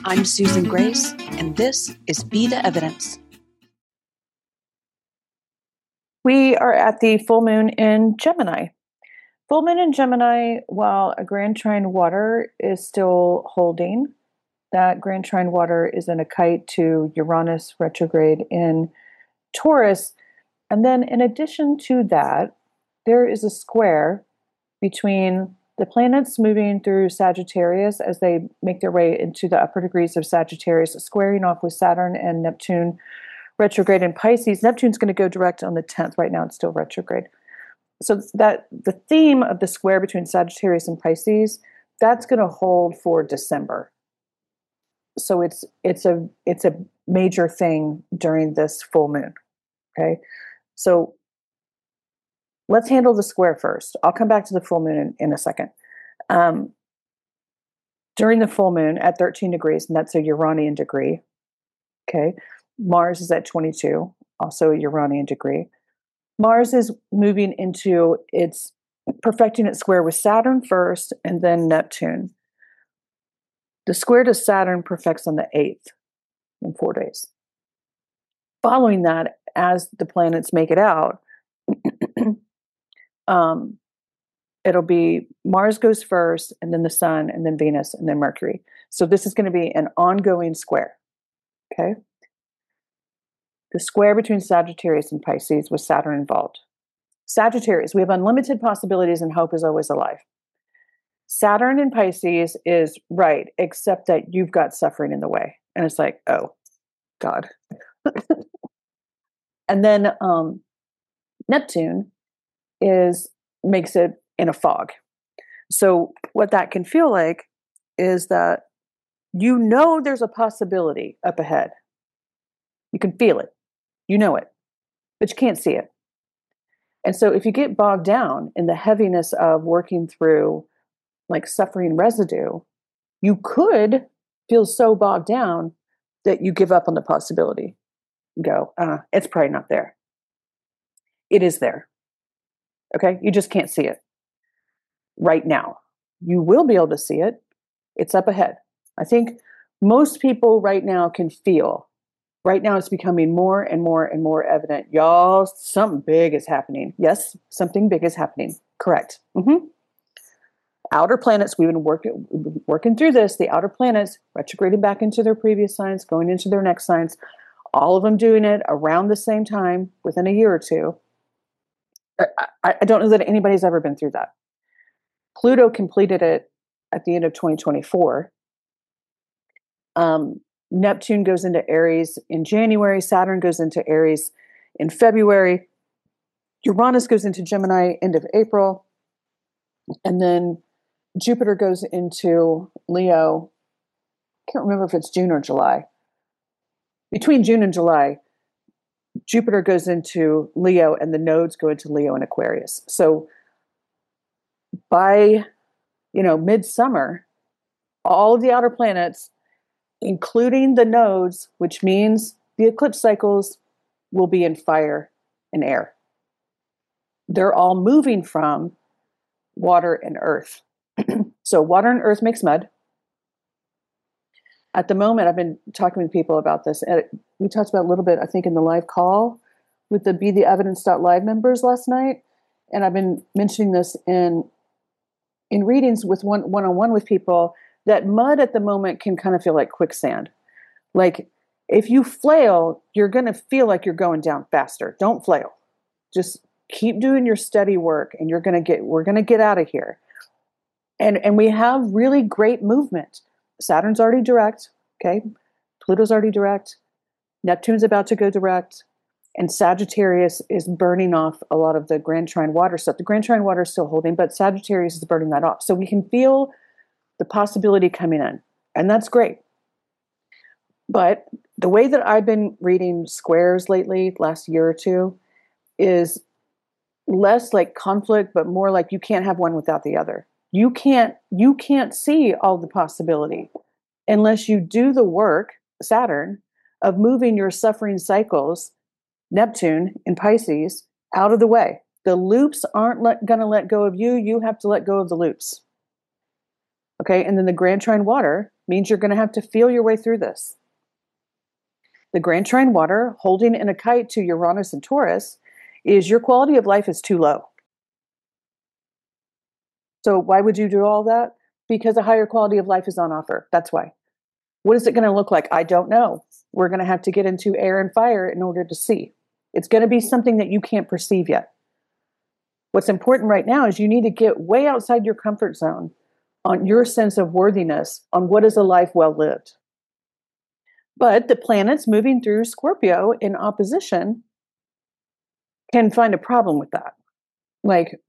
I'm Susan Grace, and this is Be the Evidence. We are at the full moon in Gemini. Full moon in Gemini, while a grand trine water is still holding, that grand trine water is in a kite to Uranus retrograde in Taurus. And then in addition to that, there is a square between the planets moving through Sagittarius as they make their way into the upper degrees of Sagittarius, squaring off with Saturn and Neptune retrograde in Pisces. Neptune's going to go direct on the 10th. Right now it's still retrograde. So that the theme of the square between Sagittarius and Pisces, that's going to hold for December. So it's a major thing during this full moon. Okay. So let's handle the square first. I'll come back to the full moon in a second. During the full moon at 13 degrees, and that's a Uranian degree. Okay. Mars is at 22, also a Uranian degree. Mars is moving into perfecting its square with Saturn first and then Neptune. The square to Saturn perfects on the 8th in 4 days. Following that, as the planets make it out, it'll be Mars goes first, and then the Sun, and then Venus, and then Mercury. So this is going to be an ongoing square. Okay. The square between Sagittarius and Pisces with Saturn involved. Sagittarius, we have unlimited possibilities and hope is always alive. Saturn in Pisces is right, except that you've got suffering in the way. And it's like, oh, God. And then Neptune makes it in a fog. So what that can feel like is that there's a possibility up ahead. You can feel it. You know it, but you can't see it. And so if you get bogged down in the heaviness of working through like suffering residue, you could feel so bogged down that you give up on the possibility. Go, it's probably not there. It is there. Okay. You just can't see it right now. You will be able to see it. It's up ahead. I think most people right now can feel. Right now, it's becoming more and more and more evident. Y'all, something big is happening. Yes, something big is happening. Correct. Mm-hmm. Outer planets, we've been working through this. The outer planets retrograding back into their previous signs, going into their next signs. All of them doing it around the same time, within a year or two. I don't know that anybody's ever been through that. Pluto completed it at the end of 2024. Neptune goes into Aries in January. Saturn goes into Aries in February. Uranus goes into Gemini end of April. And then Jupiter goes into Leo. I can't remember if it's June or July. Between June and July, Jupiter goes into Leo and the nodes go into Leo and Aquarius. So by, midsummer, all of the outer planets, including the nodes, which means the eclipse cycles, will be in fire and air. They're all moving from water and earth. So water and earth makes mud. At the moment, I've been talking with people about this. And we talked about a little bit, I think, in the live call with the BeTheEvidence.live members last night. And I've been mentioning this in readings with one-on-one with people, that mud at the moment can kind of feel like quicksand. Like if you flail, you're going to feel like you're going down faster. Don't flail. Just keep doing your steady work and we're going to get out of here. And we have really great movement. Saturn's already direct. Okay. Pluto's already direct. Neptune's about to go direct. And Sagittarius is burning off a lot of the grand trine water stuff. The grand trine water is still holding, but Sagittarius is burning that off. So we can feel the possibility coming in, and that's great. But the way that I've been reading squares lately, last year or two, is less like conflict, but more like you can't have one without the other. You can't see all the possibility unless you do the work, Saturn, of moving your suffering cycles, Neptune in Pisces, out of the way. The loops aren't going to let go of you. You have to let go of the loops. Okay, and then the grand trine water means you're going to have to feel your way through this. The Grand Trine Water, holding in a kite to Uranus and Taurus, is your quality of life is too low. So why would you do all that? Because a higher quality of life is on offer. That's why. What is it going to look like? I don't know. We're going to have to get into air and fire in order to see. It's going to be something that you can't perceive yet. What's important right now is you need to get way outside your comfort zone on your sense of worthiness, on what is a life well lived. But the planets moving through Scorpio in opposition can find a problem with that. Like,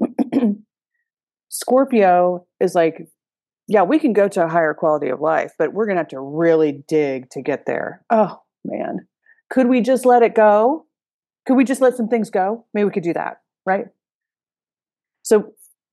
Scorpio is like, yeah, we can go to a higher quality of life, but we're going to have to really dig to get there. Oh, man. Could we just let it go? Could we just let some things go? Maybe we could do that, right? So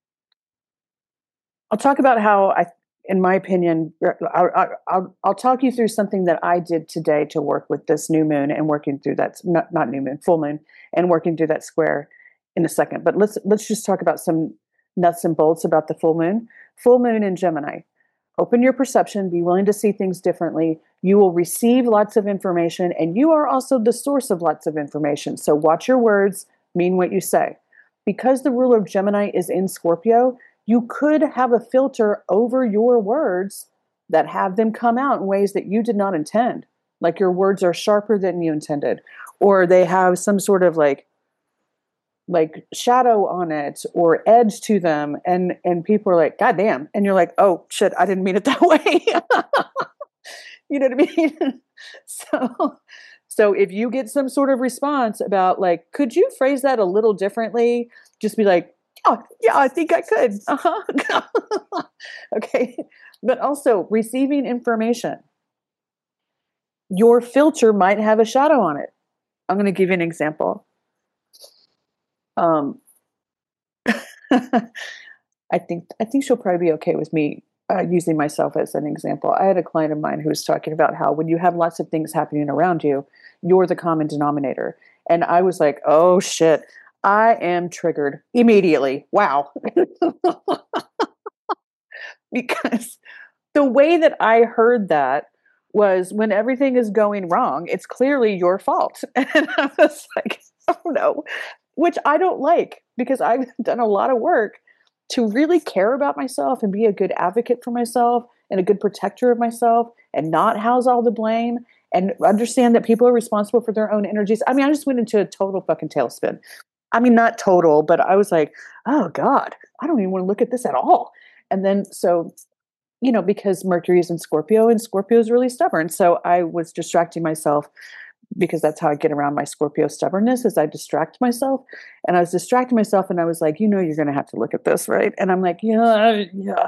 I'll talk about how in my opinion, I'll talk you through something that I did today to work with this new moon and working through that, not new moon, full moon, and working through that square in a second. But let's just talk about some nuts and bolts about the full moon. Full moon in Gemini. Open your perception, be willing to see things differently. You will receive lots of information, and you are also the source of lots of information. So watch your words, mean what you say. Because the ruler of Gemini is in Scorpio, you could have a filter over your words that have them come out in ways that you did not intend. Like your words are sharper than you intended, or they have some sort of like shadow on it or edge to them. And people are like, God damn. And you're like, oh shit, I didn't mean it that way. You know what I mean? So if you get some sort of response about like, could you phrase that a little differently? Just be like, oh, yeah, I think I could. Uh-huh. Okay. But also receiving information. Your filter might have a shadow on it. I'm going to give you an example. I think she'll probably be okay with me using myself as an example. I had a client of mine who was talking about how when you have lots of things happening around you, you're the common denominator. And I was like, oh shit, I am triggered immediately. Wow. Because the way that I heard that was when everything is going wrong, it's clearly your fault. And I was like, oh no, which I don't like because I've done a lot of work to really care about myself and be a good advocate for myself and a good protector of myself and not house all the blame and understand that people are responsible for their own energies. I mean, I just went into a total fucking tailspin. I mean, not total, but I was like, oh God, I don't even want to look at this at all. And then, so, you know, because Mercury is in Scorpio and Scorpio is really stubborn. So I was distracting myself because that's how I get around my Scorpio stubbornness is I distract myself. And I was distracting myself and I was like, you know, you're going to have to look at this, right? And I'm like, yeah.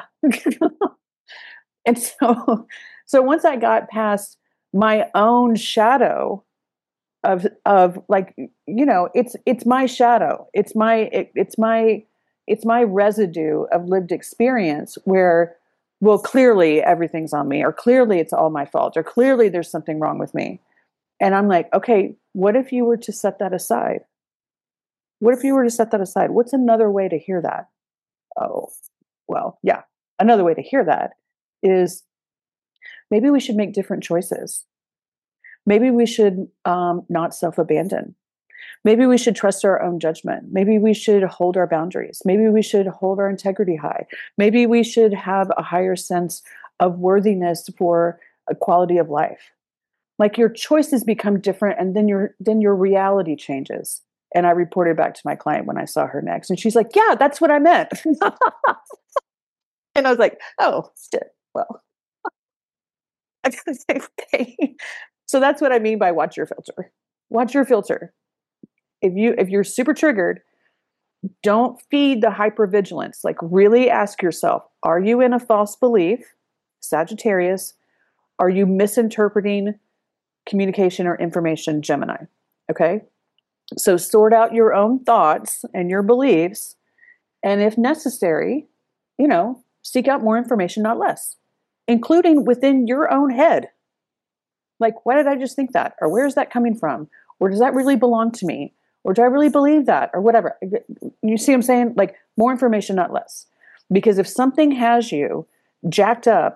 And so once I got past my own shadow of like, you know, it's my shadow. It's my residue of lived experience where, well, clearly everything's on me, or clearly it's all my fault, or clearly there's something wrong with me. And I'm like, okay, what if you were to set that aside? What if you were to set that aside? What's another way to hear that? Oh, well, yeah. Another way to hear that is maybe we should make different choices. Maybe we should not self-abandon. Maybe we should trust our own judgment. Maybe we should hold our boundaries. Maybe we should hold our integrity high. Maybe we should have a higher sense of worthiness for a quality of life. Like your choices become different and then your reality changes. And I reported back to my client when I saw her next. And she's like, yeah, that's what I meant. And I was like, oh, shit. Well, I gotta say, okay. So that's what I mean by watch your filter. Watch your filter. If you're super triggered, don't feed the hypervigilance. Like really ask yourself, are you in a false belief? Sagittarius, are you misinterpreting communication or information, Gemini? Okay. So sort out your own thoughts and your beliefs. And if necessary, you know, seek out more information, not less, including within your own head. Like, why did I just think that? Or where is that coming from? Or does that really belong to me? Or do I really believe that? Or whatever. You see what I'm saying? Like more information, not less. Because if something has you jacked up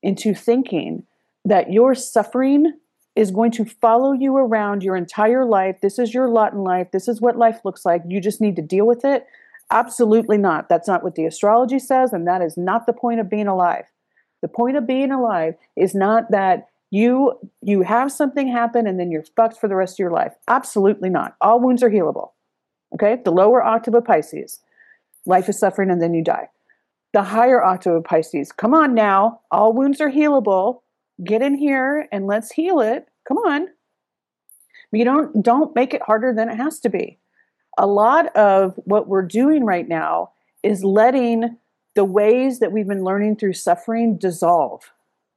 into thinking that your suffering is going to follow you around your entire life. This is your lot in life. This is what life looks like. You just need to deal with it. Absolutely not. That's not what the astrology says, and that is not the point of being alive. The point of being alive is not that you have something happen and then you're fucked for the rest of your life. Absolutely not. All wounds are healable. Okay? The lower octave of Pisces, life is suffering and then you die. The higher octave of Pisces, come on now. All wounds are healable. Get in here and let's heal it. Come on. You don't make it harder than it has to be. A lot of what we're doing right now is letting the ways that we've been learning through suffering dissolve.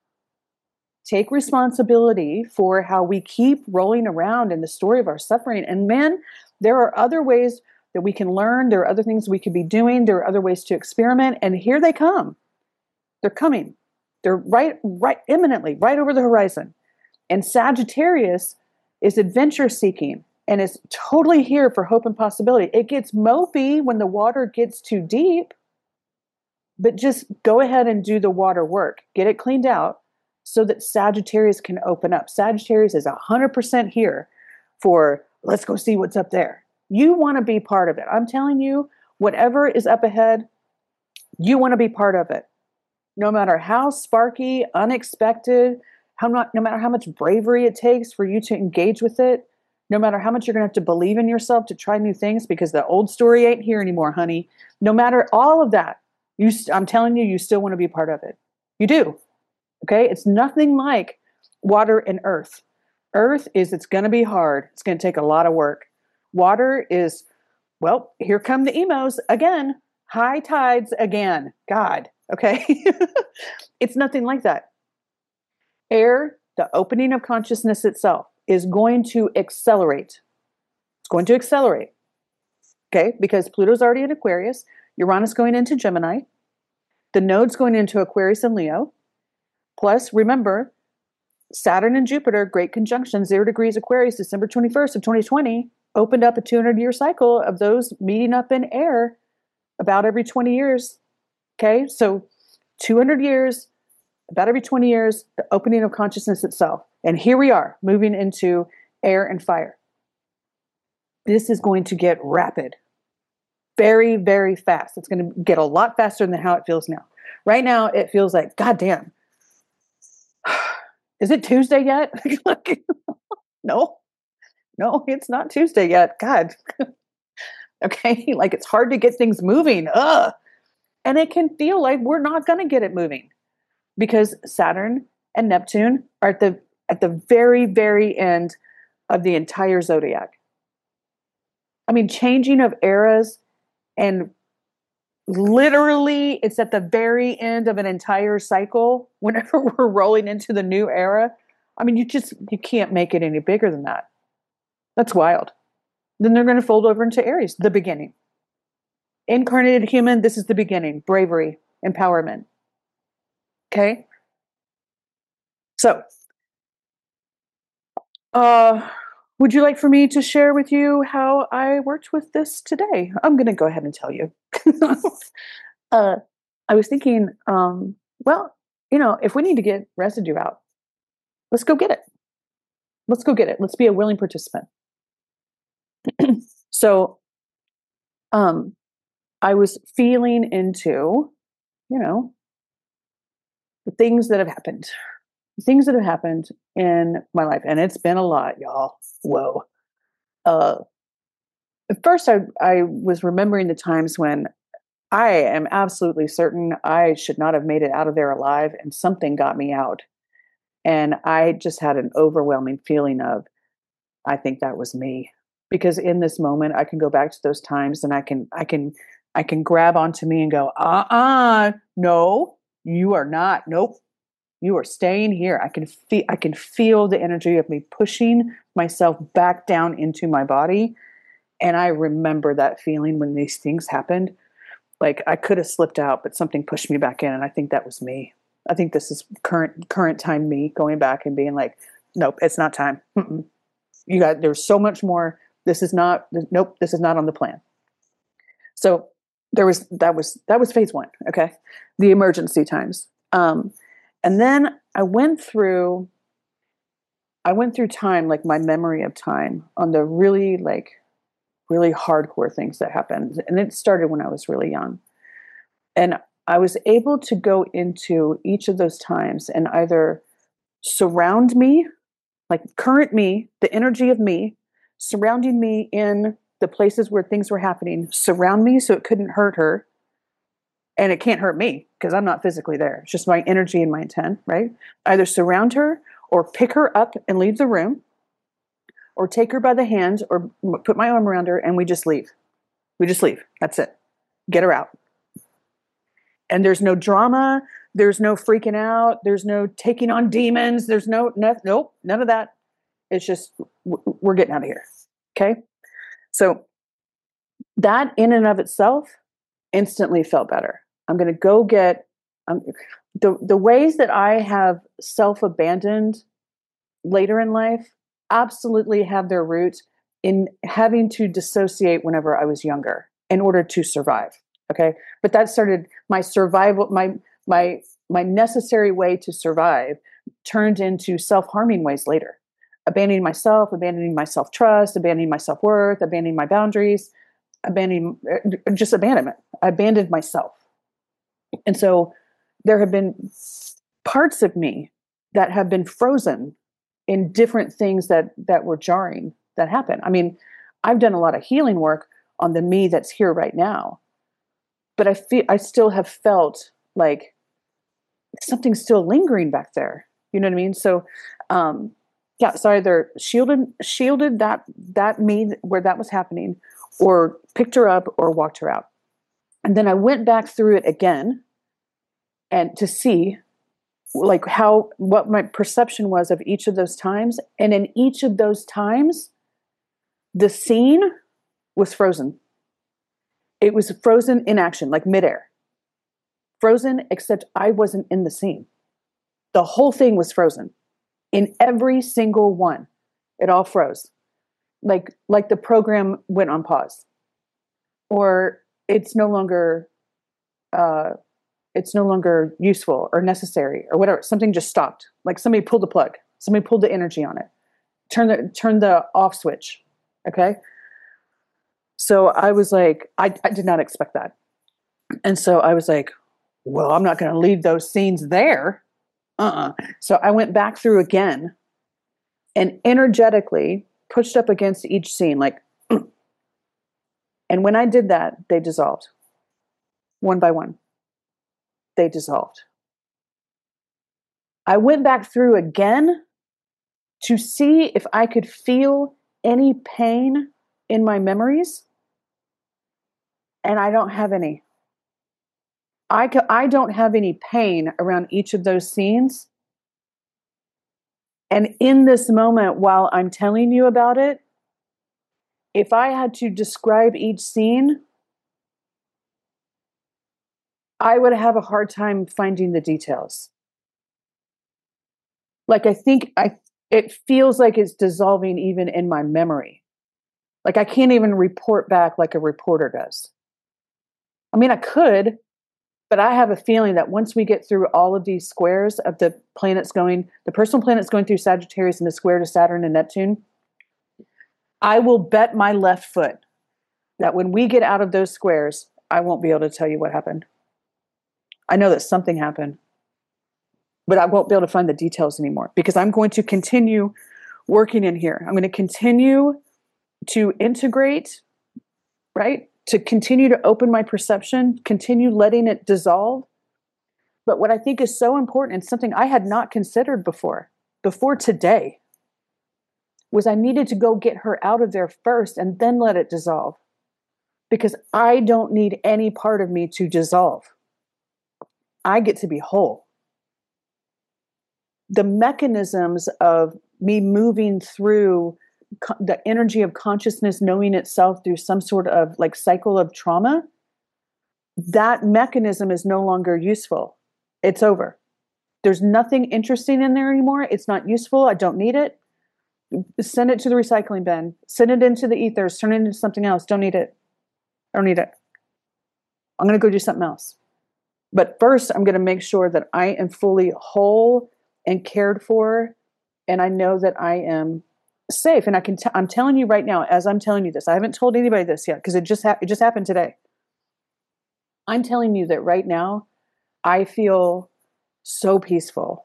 Take responsibility for how we keep rolling around in the story of our suffering. And man, there are other ways that we can learn. There are other things we could be doing. There are other ways to experiment. And here they come. They're coming. They're right imminently, right over the horizon. And Sagittarius is adventure seeking and is totally here for hope and possibility. It gets mopey when the water gets too deep, but just go ahead and do the water work. Get it cleaned out so that Sagittarius can open up. Sagittarius is 100% here for let's go see what's up there. You want to be part of it. I'm telling you, whatever is up ahead, you want to be part of it. No matter how sparky, unexpected, no matter how much bravery it takes for you to engage with it, no matter how much you're going to have to believe in yourself to try new things because the old story ain't here anymore, honey. No matter all of that, I'm telling you, you still want to be part of it. You do. Okay? It's nothing like water and earth. Earth it's going to be hard. It's going to take a lot of work. Water is, well, here come the emos again. High tides again. God. Okay. It's nothing like that. Air, the opening of consciousness itself, is going to accelerate. It's going to accelerate. Okay. Because Pluto's already in Aquarius. Uranus going into Gemini. The node's going into Aquarius and Leo. Plus, remember, Saturn and Jupiter, great conjunction, 0 degrees Aquarius, December 21st of 2020, opened up a 200-year cycle of those meeting up in air about every 20 years. Okay, so 200 years, about every 20 years, the opening of consciousness itself. And here we are, moving into air and fire. This is going to get rapid. Very, very fast. It's going to get a lot faster than how it feels now. Right now, it feels like, God damn, is it Tuesday yet? No, it's not Tuesday yet. God. Okay, like it's hard to get things moving. Ugh. And it can feel like we're not going to get it moving because Saturn and Neptune are at the very, very end of the entire zodiac. I mean, changing of eras, and literally it's at the very end of an entire cycle whenever we're rolling into the new era. I mean, you can't make it any bigger than that. That's wild. Then they're going to fold over into Aries, the beginning. Incarnated human, this is the beginning. Bravery, empowerment. Okay? So, would you like for me to share with you how I worked with this today? I'm going to go ahead and tell you. I was thinking, well, if we need to get residue out, let's go get it. Let's go get it. Let's be a willing participant. So, I was feeling into, the things that have happened. Things that have happened in my life. And it's been a lot, y'all. Whoa. At first, I was remembering the times when I am absolutely certain I should not have made it out of there alive, and something got me out. And I just had an overwhelming feeling of, I think that was me. Because in this moment, I can go back to those times and I can grab onto me and go, no, you are not. Nope. You are staying here. I can feel the energy of me pushing myself back down into my body. And I remember that feeling when these things happened. Like I could have slipped out, but something pushed me back in. And I think that was me. I think this is current time me going back and being like, nope, it's not time. There's so much more. This is not on the plan. So that was phase one. Okay. The emergency times. And then I went through time, like my memory of time on the really hardcore things that happened. And it started when I was really young. And I was able to go into each of those times and either surround me, like current me, the energy of me, surrounding me in the places where things were happening, surround me so it couldn't hurt her. And it can't hurt me because I'm not physically there. It's just my energy and my intent, right? Either surround her or pick her up and leave the room, or take her by the hand or put my arm around her and we just leave. We just leave. That's it. Get her out. And there's no drama. There's no freaking out. There's no taking on demons. There's nope, none of that. It's just, we're getting out of here. Okay. So that in and of itself instantly felt better. I'm going to go get the ways that I have self-abandoned later in life absolutely have their roots in having to dissociate whenever I was younger in order to survive. Okay. But that started my survival, my necessary way to survive turned into self-harming ways later. Abandoning myself, abandoning my self-trust, abandoning my self-worth, abandoning my boundaries, just abandonment. I abandoned myself. And so there have been parts of me that have been frozen in different things that were jarring that happen. I mean, I've done a lot of healing work on the me that's here right now, but I still have felt like something's still lingering back there. You know what I mean? So, yeah, so either shielded that me where that was happening, or picked her up or walked her out. And then I went back through it again and to see like what my perception was of each of those times. And in each of those times, the scene was frozen. It was frozen in action, like midair. Frozen, except I wasn't in the scene. The whole thing was frozen. In every single one, it all froze. Like the program went on pause. Or it's no longer useful or necessary or whatever. Something just stopped. Like somebody pulled the plug. Somebody pulled the energy on it. Turn the off switch. Okay. So I was like, I did not expect that. And so I was like, well, I'm not going to leave those scenes there. So I went back through again and energetically pushed up against each scene, like, and when I did that, they dissolved. One by one. They dissolved. I went back through again to see if I could feel any pain in my memories. And I don't have any. I don't have any pain around each of those scenes. And in this moment, while I'm telling you about it, if I had to describe each scene, I would have a hard time finding the details. Like it feels like it's dissolving even in my memory. Like I can't even report back like a reporter does. I mean, I could, but I have a feeling that once we get through all of these squares of the personal planets going through Sagittarius and the square to Saturn and Neptune, I will bet my left foot that when we get out of those squares, I won't be able to tell you what happened. I know that something happened, but I won't be able to find the details anymore because I'm going to continue working in here. I'm going to continue to integrate, right? To continue to open my perception, continue letting it dissolve. But what I think is so important and something I had not considered before today, was I needed to go get her out of there first and then let it dissolve. Because I don't need any part of me to dissolve. I get to be whole. The mechanisms of me moving through the energy of consciousness knowing itself through some sort of like cycle of trauma, that mechanism is no longer useful. It's over. There's nothing interesting in there anymore. It's not useful. I don't need it. Send it to the recycling bin. Send it into the ethers. Turn it into something else. Don't need it. I don't need it. I'm going to go do something else. But first, I'm going to make sure that I am fully whole and cared for, and I know that I am safe. And I'm telling you right now, as I'm telling you this, I haven't told anybody this yet because it just happened today. I'm telling you that right now, I feel so peaceful.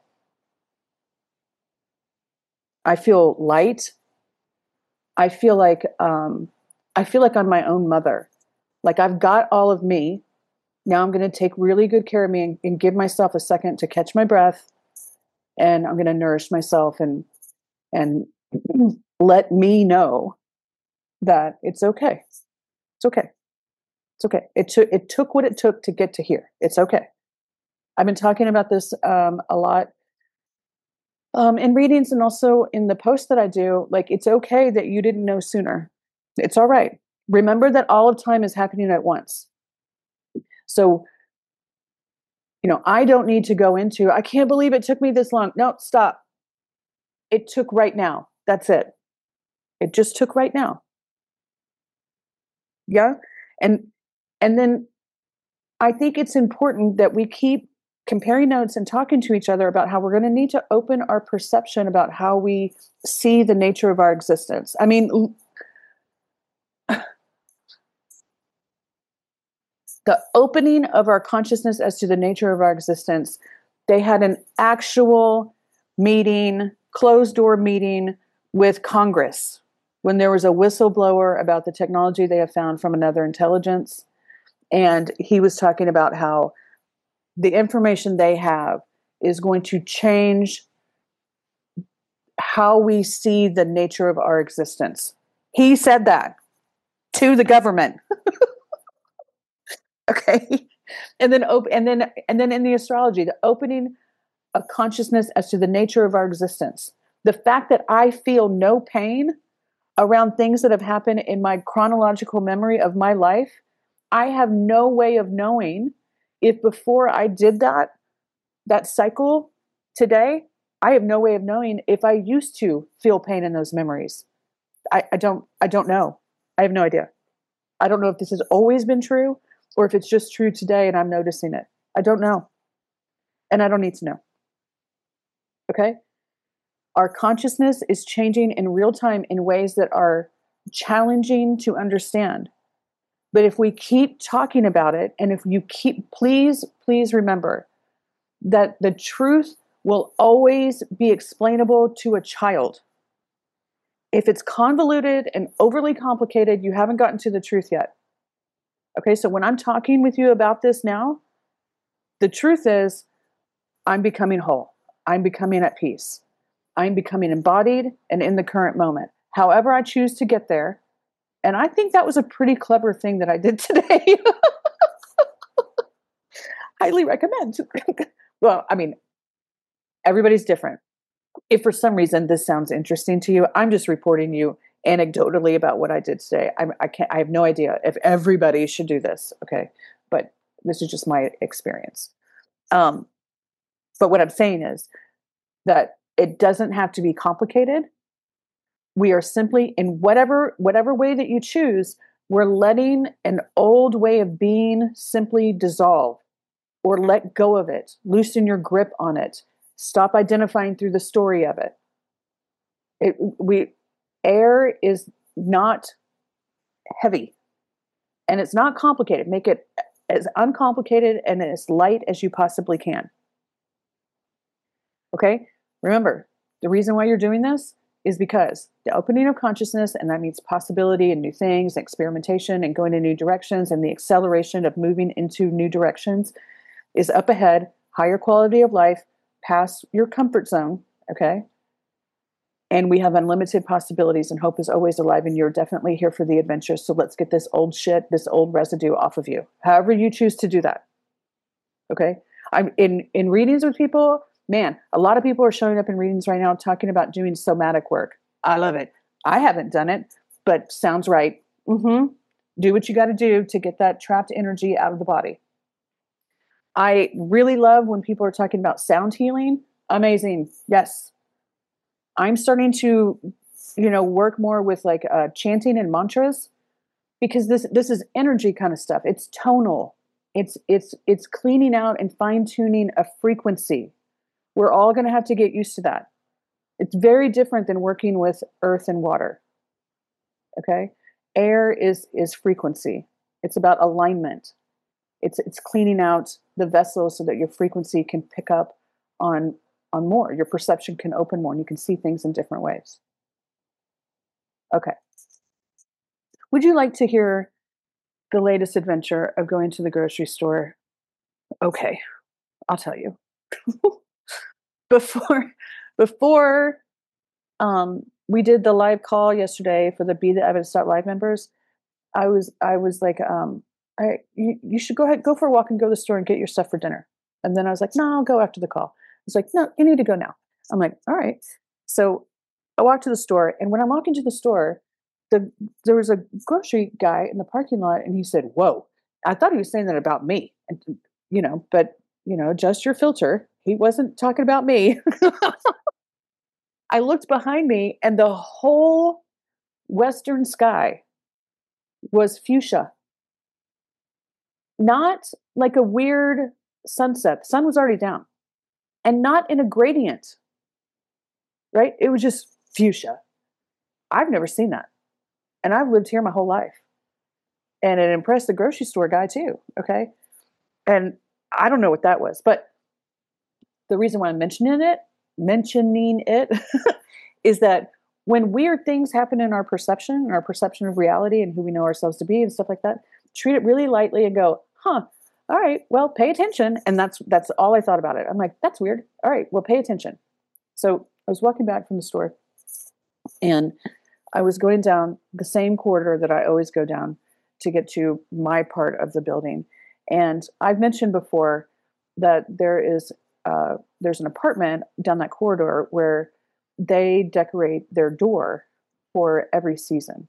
I feel light. I feel like I'm my own mother. Like I've got all of me. Now I'm going to take really good care of me and give myself a second to catch my breath, and I'm going to nourish myself and let me know that it's okay. It's okay. It's okay. It took what it took to get to here. It's okay. I've been talking about this a lot in readings and also in the posts that I do. Like, it's okay that you didn't know sooner. It's all right. Remember that all of time is happening at once. So, I don't need to go into, I can't believe it took me this long. No, stop. It took right now. That's it. It just took right now. Yeah. And then I think it's important that we keep comparing notes and talking to each other about how we're going to need to open our perception about how we see the nature of our existence. I mean, the opening of our consciousness as to the nature of our existence, they had an actual meeting, closed door meeting with Congress when there was a whistleblower about the technology they have found from another intelligence. And he was talking about how the information they have is going to change how we see the nature of our existence. He said that to the government. Okay. And then in the astrology, the opening of consciousness as to the nature of our existence. The fact that I feel no pain around things that have happened in my chronological memory of my life, I have no way of knowing if before I did that cycle today, I have no way of knowing if I used to feel pain in those memories. I don't know. I have no idea. I don't know if this has always been true or if it's just true today and I'm noticing it. I don't know. And I don't need to know. Okay? Our consciousness is changing in real time in ways that are challenging to understand. But if we keep talking about it, and if you please remember that the truth will always be explainable to a child. If it's convoluted and overly complicated, you haven't gotten to the truth yet. Okay, so when I'm talking with you about this now, the truth is I'm becoming whole. I'm becoming at peace. I'm becoming embodied and in the current moment. However I choose to get there. And I think that was a pretty clever thing that I did today. Highly recommend. Well, I mean, everybody's different. If for some reason this sounds interesting to you, I'm just reporting you anecdotally about what I did today. I have no idea if everybody should do this. Okay. But this is just my experience. But what I'm saying is that it doesn't have to be complicated. We are simply, in whatever way that you choose, we're letting an old way of being simply dissolve or let go of it, loosen your grip on it, stop identifying through the story of it. Air is not heavy and it's not complicated. Make it as uncomplicated and as light as you possibly can. Okay? Remember, the reason why you're doing this is because the opening of consciousness, and that means possibility and new things, experimentation and going in new directions, and the acceleration of moving into new directions is up ahead, higher quality of life, past your comfort zone, okay? And we have unlimited possibilities, and hope is always alive, and you're definitely here for the adventure. So let's get this old shit, this old residue off of you, however you choose to do that, okay? I'm in readings with people. Man, a lot of people are showing up in readings right now talking about doing somatic work. I love it. I haven't done it, but sounds right. Do what you got to do to get that trapped energy out of the body. I really love when people are talking about sound healing. Amazing. Yes. I'm starting to, work more with like chanting and mantras because this is energy kind of stuff. It's tonal. It's cleaning out and fine tuning a frequency. We're all going to have to get used to that. It's very different than working with earth and water. Okay? Air is frequency. It's about alignment. It's cleaning out the vessel so that your frequency can pick up on more. Your perception can open more and you can see things in different ways. Okay. Would you like to hear the latest adventure of going to the grocery store? Okay, I'll tell you. before we did the live call yesterday for the Be the Evidence Live members, I was like, you should go for a walk and go to the store and get your stuff for dinner. And then I was like, no, I'll go after the call. It's like, no, you need to go now. I'm like, all right. So I walked to the store, and when I'm walking to the store, there was a grocery guy in the parking lot, and he said, "Whoa!" I thought he was saying that about me, and but adjust your filter. He wasn't talking about me. I looked behind me, and the whole western sky was fuchsia. Not like a weird sunset. The sun was already down, and not in a gradient. Right? It was just fuchsia. I've never seen that. And I've lived here my whole life. And it impressed the grocery store guy too. Okay. And I don't know what that was, but the reason why I'm mentioning it is that when weird things happen in our perception of reality and who we know ourselves to be and stuff like that, treat it really lightly and go, all right, well, pay attention. And that's all I thought about it. I'm like, that's weird. All right, well, pay attention. So I was walking back from the store, and I was going down the same corridor that I always go down to get to my part of the building. And I've mentioned before that there's an apartment down that corridor where they decorate their door for every season.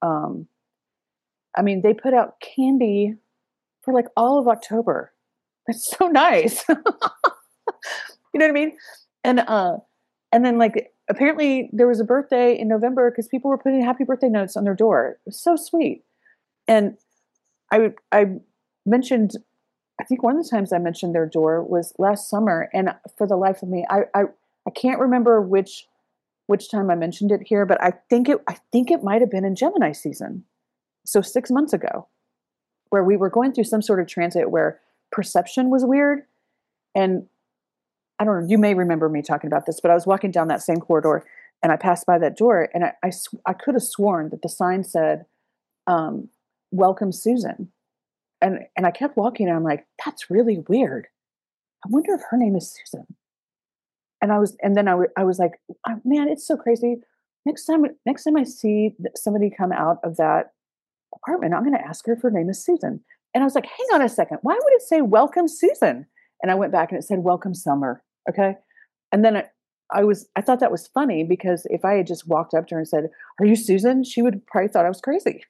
They put out candy for like all of October. It's so nice. You know what I mean? And then like, apparently there was a birthday in November because people were putting happy birthday notes on their door. It was so sweet. And I mentioned, I think one of the times I mentioned their door was last summer. And for the life of me, I can't remember which time I mentioned it here, but I think it might have been in Gemini season. So 6 months ago, where we were going through some sort of transit where perception was weird. And I don't know, you may remember me talking about this, but I was walking down that same corridor and I passed by that door, and I could have sworn that the sign said, "Welcome, Susan." And I kept walking, and I'm like, that's really weird. I wonder if her name is Susan. And I was like, oh, man, it's so crazy. Next time I see somebody come out of that apartment, I'm going to ask her if her name is Susan. And I was like, hang on a second. Why would it say "Welcome, Susan"? And I went back and it said "Welcome, Summer." Okay. And then I thought that was funny because if I had just walked up to her and said, "Are you Susan?" she would probably thought I was crazy.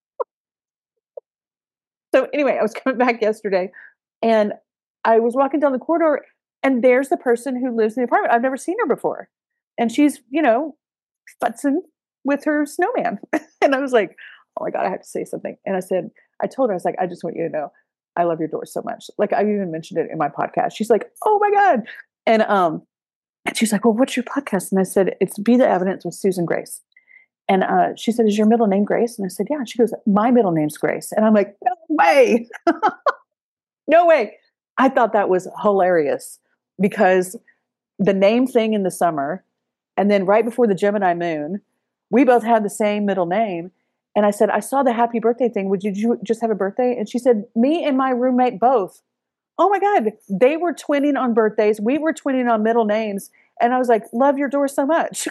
So anyway, I was coming back yesterday and I was walking down the corridor, and there's the person who lives in the apartment. I've never seen her before. And she's, futzing with her snowman. And I was like, oh my God, I have to say something. And I told her, I was like, I just want you to know, I love your door so much. Like, I've even mentioned it in my podcast. She's like, oh my God. And she's like, well, what's your podcast? And I said, it's Be the Evidence with Susan Grace. And she said, is your middle name Grace? And I said, yeah. And she goes, my middle name's Grace. And I'm like, no way. No way. I thought that was hilarious because the name thing in the summer, and then right before the Gemini moon, we both had the same middle name. And I said, I saw the happy birthday thing. Would you just have a birthday? And she said, me and my roommate both. Oh my God. They were twinning on birthdays. We were twinning on middle names. And I was like, love your door so much.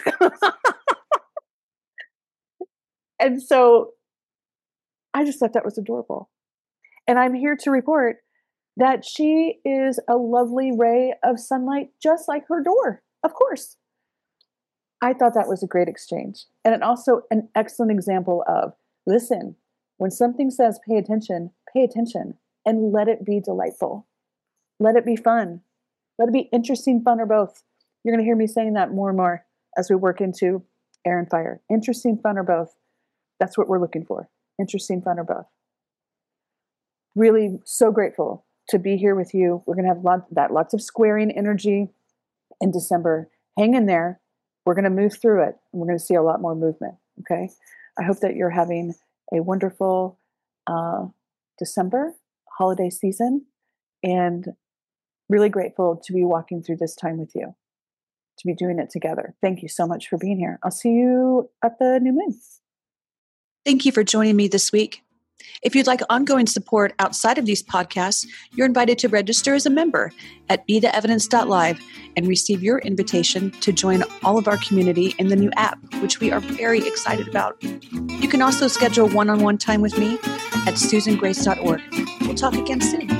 And so I just thought that was adorable. And I'm here to report that she is a lovely ray of sunlight, just like her door, of course. I thought that was a great exchange. And also an excellent example of, listen, when something says pay attention, and let it be delightful. Let it be fun. Let it be interesting, fun, or both. You're going to hear me saying that more and more as we work into air and fire. Interesting, fun, or both. That's what we're looking for. Interesting, fun, or both. really so grateful to be here with you. We're going to have lots of squaring energy in December. Hang in there. We're going to move through it, and we're going to see a lot more movement. Okay. I hope that you're having a wonderful December holiday season, and really grateful to be walking through this time with you, to be doing it together. Thank you so much for being here. I'll see you at the new moon. Thank you for joining me this week. If you'd like ongoing support outside of these podcasts, you're invited to register as a member at betheevidence.live and receive your invitation to join all of our community in the new app, which we are very excited about. You can also schedule one-on-one time with me at susangrace.org. We'll talk again soon.